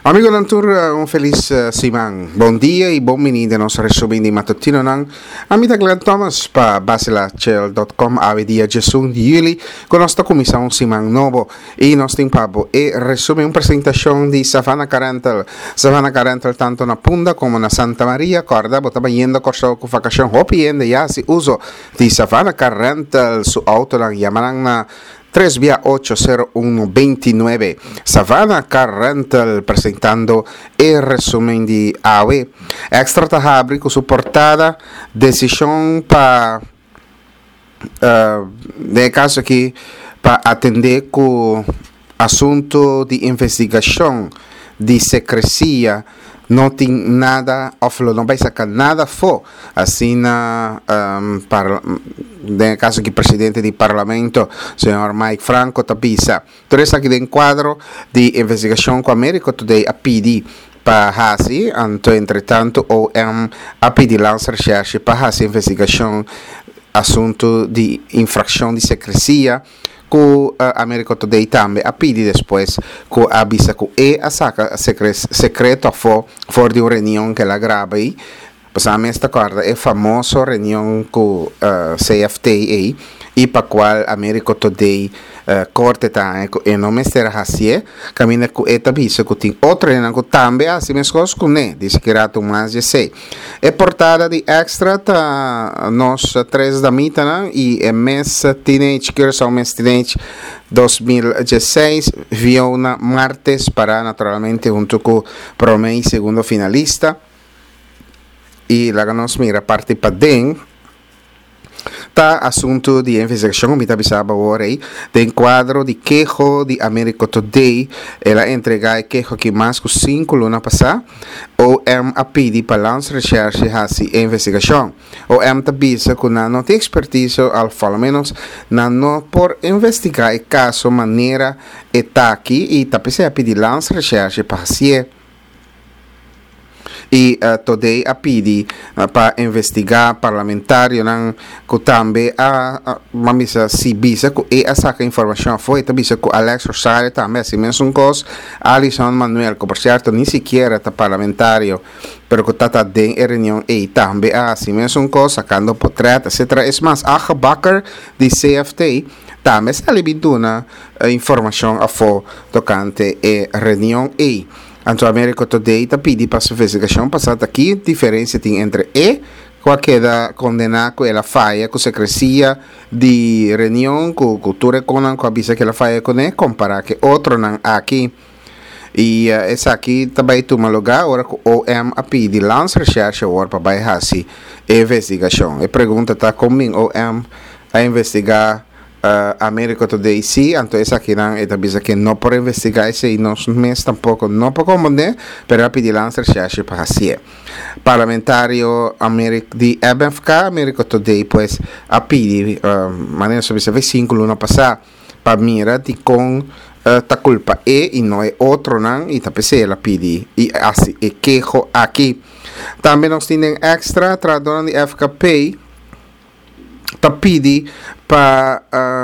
Amigo Nantur, un feliz Simang. Bom dia e bem-vindo ao nosso resumo de matutino ng Amita Glenn Thomas pa basilachel.com ave dia 1 de julho con nostra comissão Simang Novo e nós tempabo e resume uma apresentação de Savannah Carental. Savannah Carental tanto na Punda como na Santa Maria, corda, botava yendo corso com vacação hopi yende ya si uso di Savannah Carental su auto lang yamanang na 3 vía 80129 Savannah Car Rental presentando el resumen de AWE extra tahabri con su portada decisión para de caso que para atender con asunto de investigación de secrecía não tem nada, não vai sacar nada fora, assim no caso que o presidente do parlamento, senhor Mike Franco, tabisa. Tudo isso aqui de quadro de investigação com a América Today a pedir para fazer, entretanto, o a pedir lançar recherche para fazer investigação, assunto de infração de secrecia, com a América Today também a pedir depois com a avisa que a saca secreto for de uma reunião que ela grava aí, passamos esta corda é famosa reunião com CFTA e para qual a América Today corte tá e não me será assim caminha com esta avisa que tem outra reunião que também assim mesmo coisas com né disse que era mais de sei é portada de extra tá nós três da mita e é mês teenage girls ao mês teenage 2016 viu na martes para naturalmente junto com Promei segundo finalista e lá nós mira parte para dentro tá assunto de investigação me avisava agora aí tem quadro de queijo de América Today ela entrega queijo que mais que 5 luna passar ou a pedir para lançar recherche e investigação ou tabisa que não tem expertise ao pelo menos não por investigar o caso maneira está aqui e tapece a pedir lançar recherche para si e today a pedir para investigar parlamentário não que também a mamisa se bisa que a saca informação foi também que Alex Rosario também assim mesmo coisa Alison Manuel que por certo nem sequer está parlamentário pero que está dentro da reunião e também assim mesmo coisa sacando portrait etc é mais a Bakker de CFTA também se alibintuna informação a for tocante a reunião e Anto América Today ta pedi para a investigação passada aqui diferença tem entre qualquer condenar com ela faia com secrecia de reunião com cultura com a bisa que ela faia com comparar que outro não aqui e essa aqui também toma lugar agora com o OM a pedir lança recherche agora para baixar assim investigação e pergunta tá comigo OM a investigar América Today sim, então essa aqui não é tabisa que não por investigar esse e nós mesmos tampouco não por comandar, para pedir lançar recherche para assim. Parlamentário de MFK América Today pues a pedir maneira sobre se 5 luna passar para mira de com ta culpa e não é outro não e tapece ela pedir e assim e queijo aqui. Também nós temos extra tradona de FKP ta pedi para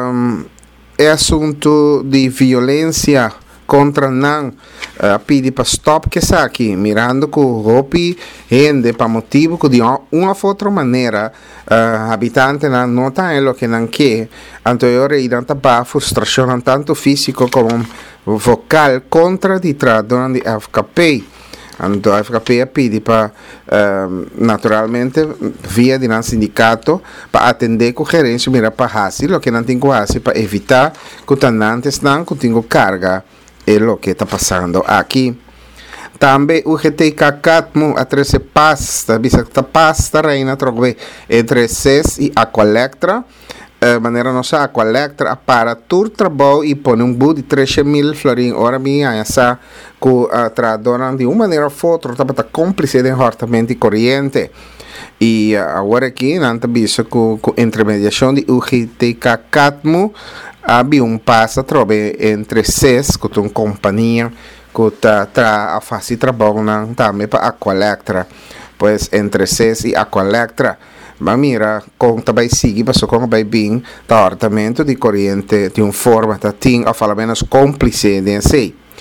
assunto de violência contra não pedi para stop que está aqui mirando que hopi gente para motivo que de uma outra maneira habitante não nota é o que não quer anterior e tanta frustração tanto físico como vocal contra de tradona de FKP Então, a FKP pede para, naturalmente, via de um sindicato, para atender com gerência, mira para fazer o que não tem que fazer, para evitar que os tenantes não tenham carga, é o que está passando aqui. Também o GTK Catmo a 13 pasta, bisa pasta reina troque entre SES e Aqualectra. Maneira nossa Aqualectra para tur trabalho e põe bu de 13.000 florin ora minha essa com a tradona de uma maneira outra tá cúmplice de hortamento de corrente e agora aqui não tá bisa com intermediação de UGTK Catmo havia passo trobe entre SES com uma companhia que tá a fazer trabalho também para Aqualectra pois entre SES e Aqualectra ma mira com também sigue passou com bem bem tratamento de corrente de uma forma que tem a falar menos cúmplice de sei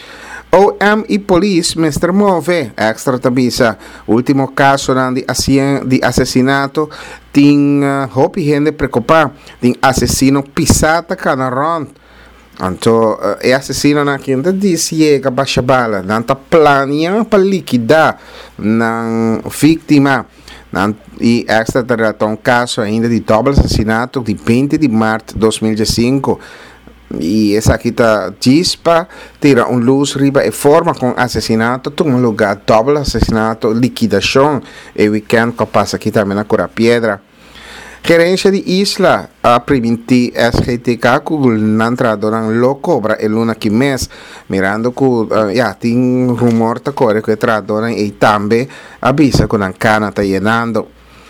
OM e polícia mestre move extra tabisa último caso de assassinato tem hopi gente preocupar tem assassino pisata canaron então é assassino na quinta disse chega baixa bala nanta plania para liquidar na vítima e extra trata um caso ainda de duplo assassinato de 20 de março de 2005 e essa aqui está dispa tira luz riba e forma com assassinato um lugar duplo assassinato liquidação e weekend que passa aqui também na Cura Piedra gerência de isla a primiti SGTK com entrada lo cobra e luna que mês mirando com tem rumor tá corre que tradora e também avisa com a cana tá llenando.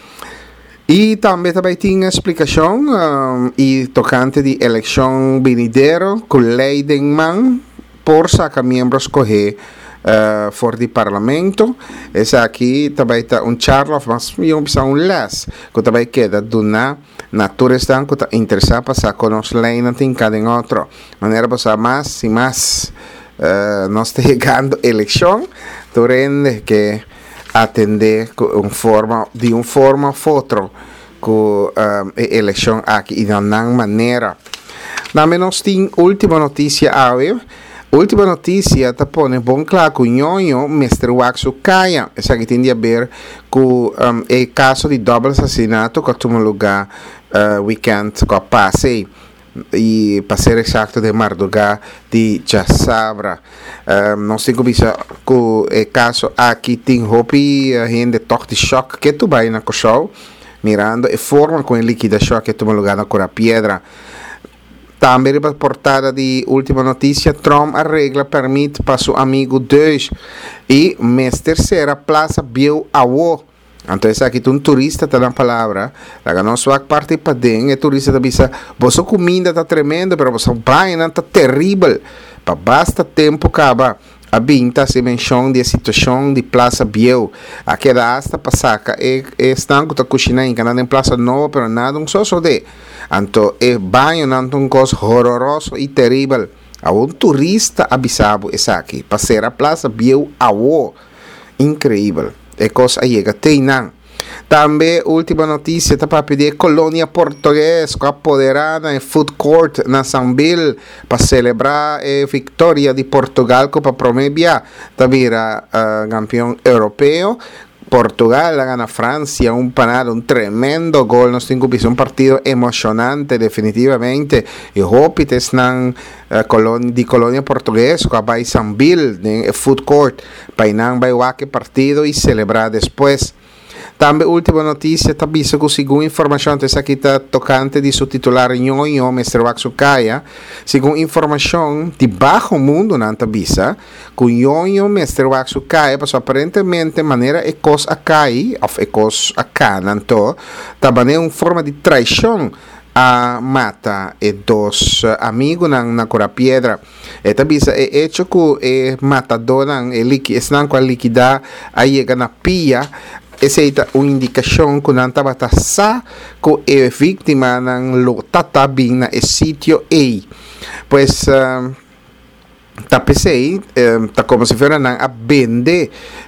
E também tem explicação e tocante de eleição venidero com Leidenman por sacar membros correr for di parlamento. Essa aqui também está charla, mas eu preciso les que também queda duna natureza que está interessada para conosco leina tem cada outro maneira para mais e mais nós está chegando eleição torrende que atender de forma foto com eleição aqui e de uma maneira. Também nós temos última notícia aí. Última notícia está pondo bom claro que o Nhonho, mestre Waxo Caia, essa aqui tem a ver com o caso de duplo assassinato que tomou lugar weekend que passei. E para ser exato de madrugada de Jassabra nós temos que ver que o caso aqui tem hopi gente toque de choque que tu vai na show mirando a forma com a liquidação que toma lugar na Cura Piedra. Também a portada de última notícia, Trump arregla permite para seu amigo Deus e mês terceira plaza Bill Awo. Então, essa aqui tem turista, está na palavra. A nossa parte para dentro, é turista da bisa. Você comida está tremenda, mas você vai está terrível. Para basta tempo acaba a binta se menciona de situação de Plaza Biel. Aqui da hasta passaca é estanco da cozinha em Canadá em Plaza Nova, mas nada só de. Então, é banho não um coisa horroroso e terrível. A turista avisado essa aqui. Passeira Plaza Biel Awo. Incrível. É coisa aí que tem não. Também última notícia tá para pedir colônia portuguesa apoderada em food court na Sambil para celebrar a vitória de Portugal para prometer tá vira campeão europeu. Portugal gana Francia un tremendo gol. Nós temos um partido emocionante definitivamente e hopites na colônia portuguesa que vai Sambil em food court para não vai o partido e celebrar depois. Também última notícia, está visto que segundo informação, essa aqui está tocante de seu titular Nhonho, Mr. Waxukaya, segundo informação de baixo mundo, não está visto, que Nhonho, Mr. Waxukaya, passou aparentemente maneira ecos acai, of ecos acá, não está uma forma de traição a mata e dos amigos na Cura Piedra. Está visto, é hecho que o matador estão com a liquidar aí na pia. Essa é uma indicação que não estava taxada com a vítima não lotata bem na sítio A. Pois, tá pensei, tá como se fosse a vender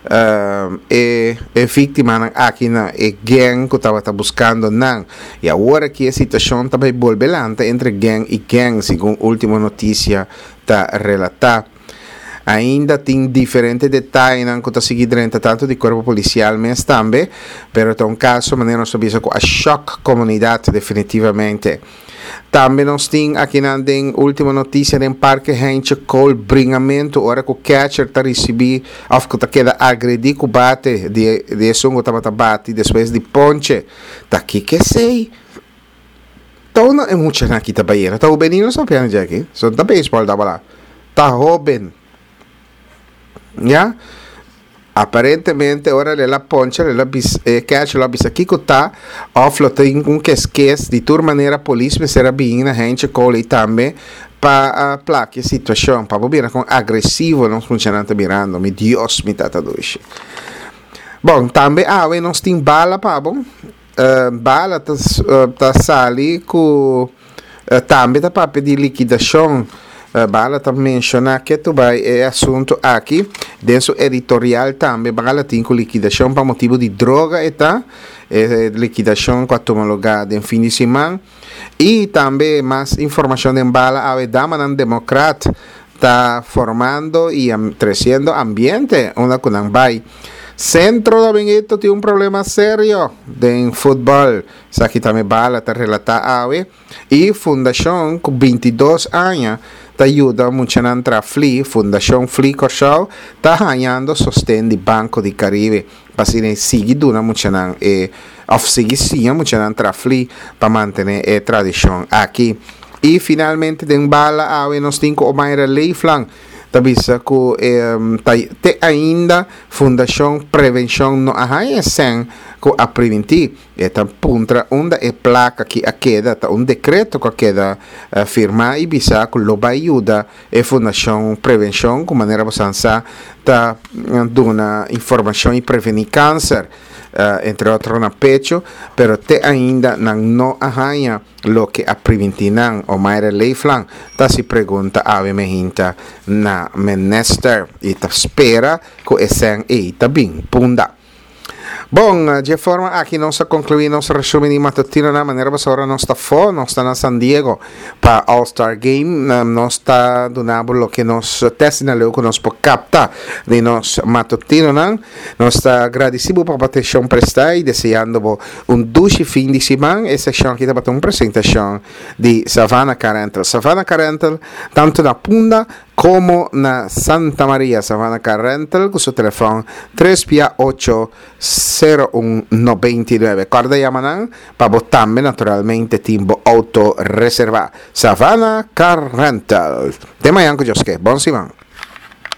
a vítima aqui na gang que estava buscando não. E agora que a situação está bem bolbelante entre gang e gang, segundo a última notícia está relatada. Ainda tem diferentes detalhes que está seguindo tanto de corpo policial, mas também, pero é um caso, maneira nós sabemos que a choque comunidade definitivamente. Também nós temos aqui na última notícia em parque gente com bringamento, hora que o catcher está recebendo, ou que está queda agredir com bate, de som que está bate, depois de ponche, está aqui que sei. Então não é muito aqui da Bahia, está o Benino só piano de aqui, só da baseball da lá, está jovem. Ya aparentemente ora ela poncha ela catch ela bisa aqui que tá off tem que esquece de toda maneira a polícia será bem na gente cole também para plaque a situação para bobina com agressivo não funciona mirando meu Deus me tá doce. Bom também nós tem bala para bom bala tá sali com também tá para pedir liquidação bala também mencionar que tu vai assunto aqui dentro editorial também bala tem com liquidação para motivo de droga liquidação com a tomologada em fim de semana e também mais informação em bala a dama nan democrata está formando y creciendo ambiente una con vai Centro Dominguito tiene un problema serio de fútbol. Aquí también bala te relata ave y Fundación con 22 años te ayuda mucho a entrar FLI, Fundación FLI Corshao está ganando sostén del Banco di Caribe. Para seguir duna mucho seguir mucho entrar FLI para mantener tradición aquí. E finalmente den bala ave nos tinko o Mayra Leiflang tabisa ko te ainda Fundação Prevenção no ahaya sen ko a preventi eta puntra onda e placa que a queda ta un decreto que a queda firma e bisa ko loba ajuda e Fundação Prevenção com maneira bosança ta dona informação e prevenir câncer entre outros na pecho, pero te ainda não arranha lo que a preventinan o Mayra Leiflang ta si pergunta ave mehinta na menester e ta spera ko esen e ta bem punda. Bom, de forma aqui nós concluímos nosso resumo de matutino na maneira que agora nós está fora, nós está na San Diego para All-Star Game, nós está donando o que nós testamos o que nós podemos captar de nós matutino, nós está agradecido por a atenção prestada e desejando duche fim de semana, essa sessão aqui está para uma apresentação de Savannah Carental. Savannah Carental, tanto na Punda como na Santa Maria, Savannah Carental, com seu telefone 368-0199. Corda Yamanan, para botarme naturalmente timbo auto reserva. Savannah Carental. Tema Yanko Joske, bom semana.